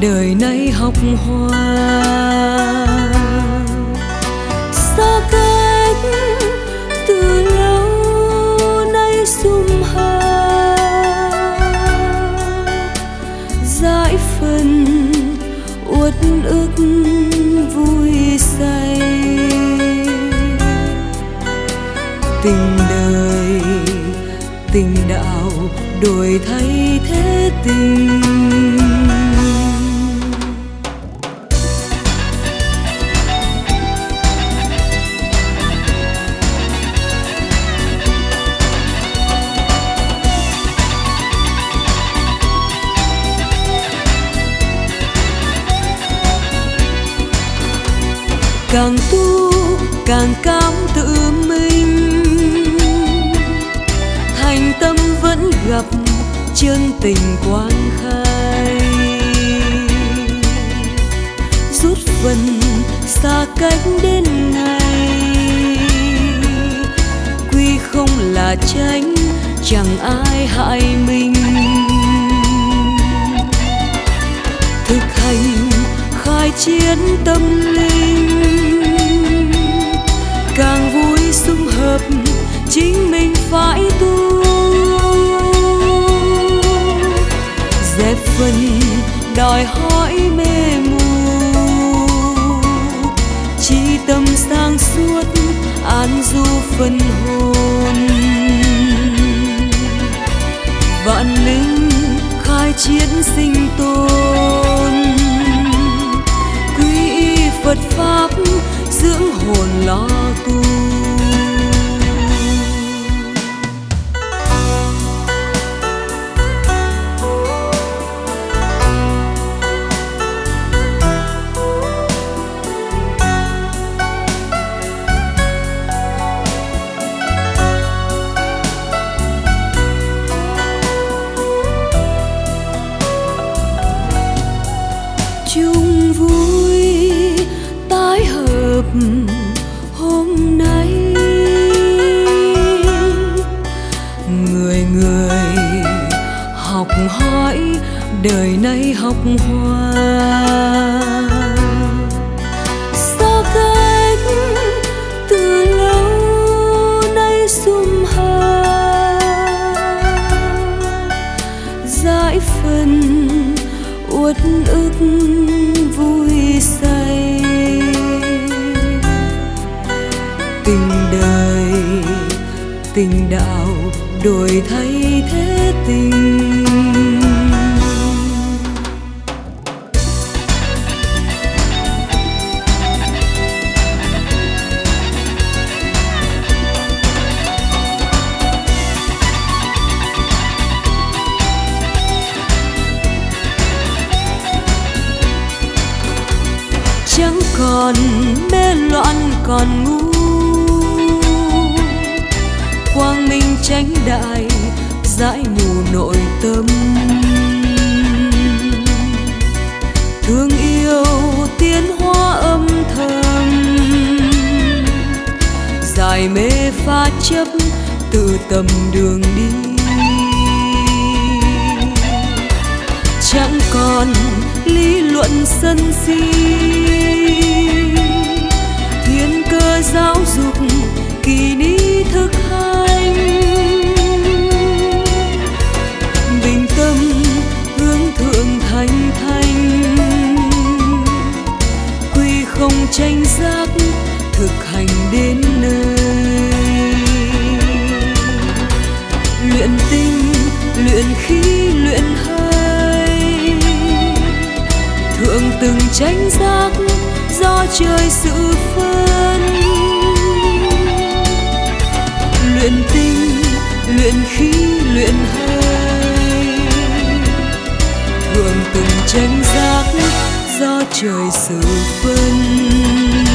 đời nay học hoa. Xa cách từ lâu nay sum hà, dãi phần uất ức vui say. Tình đời tình đạo đổi thay thế tình. Càng tu càng cảm tự mình, thành tâm vẫn gặp chân tình quang khai. Rút phần xa cách đến ngày, quy không là tránh, chẳng ai hại mình. Thực hành khai chiến tâm linh, càng vui sum hợp chính mình phải tu. Dẹp phần đòi hỏi mê mù, chỉ tâm sáng suốt an du phần hồn. Vạn linh khai chiến sinh tồn, quy y Phật pháp dưỡng hồn lo tu. Chung vui tái hợp hôm nay, người người học hỏi đời nay học hoa. Xa cách từ lâu nay sum hà, dãi phần uất ức vui say. Tình đời tình đạo đổi thay thế tình. Chẳng còn mê loạn còn ngu, quang minh chánh đại dãi mù nội tâm. Thương yêu tiến hóa âm thầm, giải mê pha chấp tự tầm đường đi. Chẳng còn lý luận sân si, thiên cơ giáo dục kỳ ni thực hành. Bình tâm hướng thượng thành thanh, quy không tranh giác thực hành đến nơi. Luyện tinh luyện khí luyện hơi, thượng từng tranh giác do trời sự phân. Luyện tinh luyện khí luyện hơi, thượng từng tranh giác do trời sự phân.